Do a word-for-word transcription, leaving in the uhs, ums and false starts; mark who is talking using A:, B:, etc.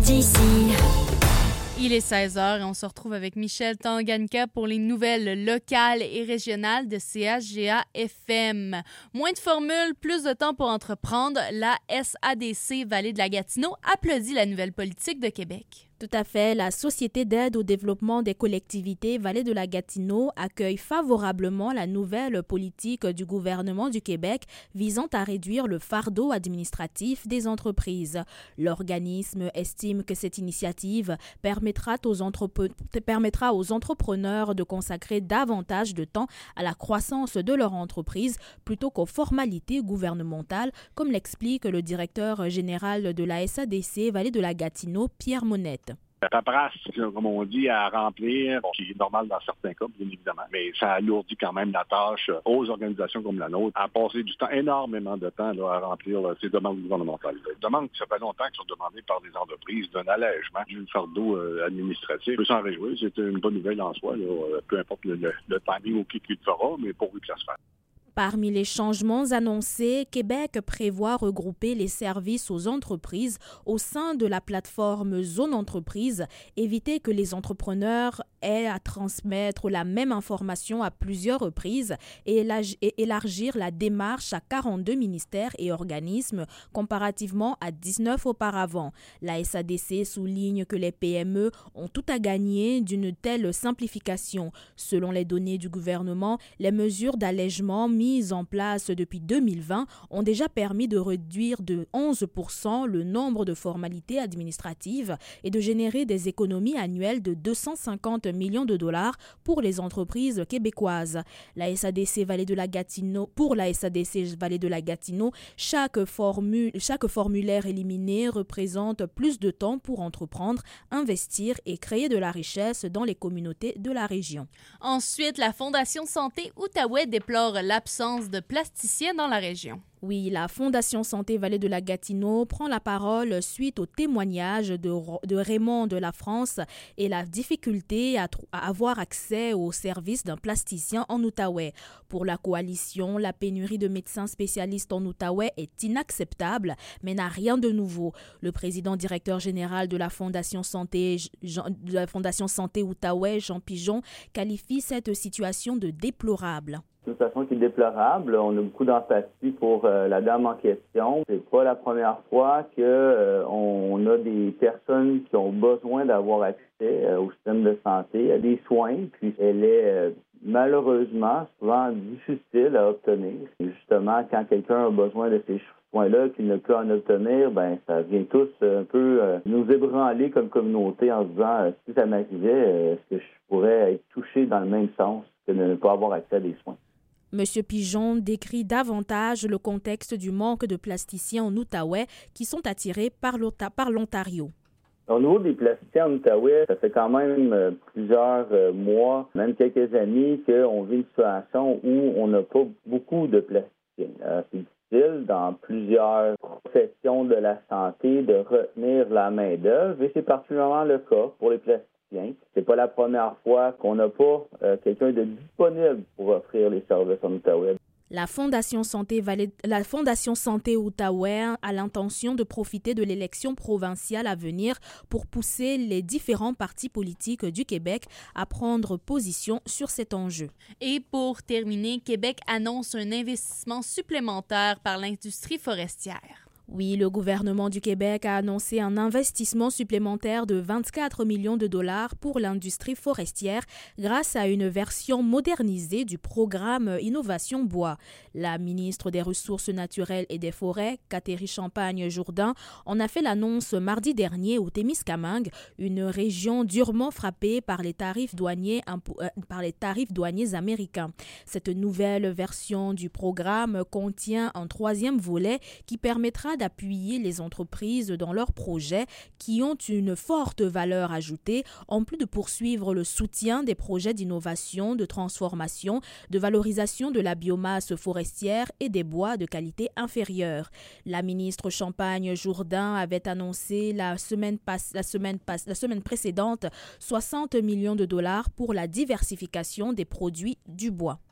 A: d'ici.
B: Il est seize heures et on se retrouve avec Michel Tanganyika pour les nouvelles locales et régionales de C H G A F M. Moins de formules, plus de temps pour entreprendre. La S A D C Vallée de la Gatineau applaudit la nouvelle politique de Québec.
C: Tout à fait. La Société d'aide au développement des collectivités Vallée de la Gatineau accueille favorablement la nouvelle politique du gouvernement du Québec visant à réduire le fardeau administratif des entreprises. L'organisme estime que cette initiative permettra aux, entrep- permettra aux entrepreneurs de consacrer davantage de temps à la croissance de leur entreprise plutôt qu'aux formalités gouvernementales, comme l'explique le directeur général de la S A D C Vallée de la Gatineau, Pierre Monette.
D: La paperasse, comme on dit, à remplir, bon, qui est normal dans certains cas, bien évidemment, mais ça alourdit quand même la tâche aux organisations comme la nôtre à passer du temps, énormément de temps là, à remplir là, ces demandes gouvernementales. Des demandes qui ça fait longtemps qui sont demandées par des entreprises d'un allègement du fardeau euh, administratif. On peut s'en réjouir, c'est une bonne nouvelle en soi, là, peu importe le, le, le timing au qui qu'il fera, mais pourvu que ça se fasse.
C: Parmi les changements annoncés, Québec prévoit regrouper les services aux entreprises au sein de la plateforme Zone Entreprise, éviter que les entrepreneurs aient à transmettre la même information à plusieurs reprises et élargir la démarche à quarante-deux ministères et organismes comparativement à dix-neuf auparavant. La S A D C souligne que les P M E ont tout à gagner d'une telle simplification. Selon les données du gouvernement, les mesures d'allègement mises mises en place depuis deux mille vingt ont déjà permis de réduire de onze pour cent le nombre de formalités administratives et de générer des économies annuelles de deux cent cinquante millions de dollars pour les entreprises québécoises. La S A D C Vallée de la Gatineau, pour la S A D C Vallée de la Gatineau, chaque, formule, chaque formulaire éliminé représente plus de temps pour entreprendre, investir et créer de la richesse dans les communautés de la région.
B: Ensuite, la Fondation Santé Outaouais déplore l'absence de plasticiens dans la région.
C: Oui, la Fondation Santé Vallée de la Gatineau prend la parole suite au témoignage de, de Raymond de la France et la difficulté à, à avoir accès aux services d'un plasticien en Outaouais. Pour la coalition, la pénurie de médecins spécialistes en Outaouais est inacceptable, mais n'a rien de nouveau. Le président directeur général de la Fondation Santé, Jean, de la Fondation Santé Outaouais, Jean Pigeon, qualifie cette situation de déplorable.
E: De toute façon, qui est déplorable. On a beaucoup d'empathie pour euh, la dame en question. C'est pas la première fois que euh, on a des personnes qui ont besoin d'avoir accès euh, au système de santé, à des soins, puis elle est euh, malheureusement souvent difficile à obtenir. Et justement, quand quelqu'un a besoin de ces soins-là, qu'il ne peut en obtenir, ben ça vient tous un peu euh, nous ébranler comme communauté en se disant euh, si ça m'arrivait, euh, est-ce que je pourrais être touché dans le même sens que de ne pas avoir accès à des soins?
C: Monsieur Pigeon décrit davantage le contexte du manque de plasticiens en Outaouais qui sont attirés par, par l'Ontario.
E: Au niveau des plasticiens en Outaouais, ça fait quand même euh, plusieurs euh, mois, même quelques années, qu'on vit une situation où on n'a pas beaucoup de plasticiens. Euh, c'est difficile dans plusieurs professions de la santé de retenir la main-d'œuvre et c'est particulièrement le cas pour les plasticiens. C'est pas la première fois qu'on n'a pas euh, quelqu'un de disponible pour offrir les services en Outaouais.
C: La Fondation Santé, Vallée, la Fondation Santé Outaouais a l'intention de profiter de l'élection provinciale à venir pour pousser les différents partis politiques du Québec à prendre position sur cet enjeu.
B: Et pour terminer, Québec annonce un investissement supplémentaire par l'industrie forestière.
C: Oui, le gouvernement du Québec a annoncé un investissement supplémentaire de vingt-quatre millions de dollars pour l'industrie forestière grâce à une version modernisée du programme Innovation Bois. La ministre des Ressources naturelles et des Forêts, Catherine Champagne-Jourdain, en a fait l'annonce mardi dernier au Témiscamingue, une région durement frappée par les tarifs douaniers, euh, par les tarifs douaniers américains. Cette nouvelle version du programme contient un troisième volet qui permettra d'appuyer les entreprises dans leurs projets qui ont une forte valeur ajoutée, en plus de poursuivre le soutien des projets d'innovation, de transformation, de valorisation de la biomasse forestière et des bois de qualité inférieure. La ministre Champagne-Jourdain avait annoncé la semaine, passe, la, semaine passe, la semaine précédente soixante millions de dollars pour la diversification des produits du bois.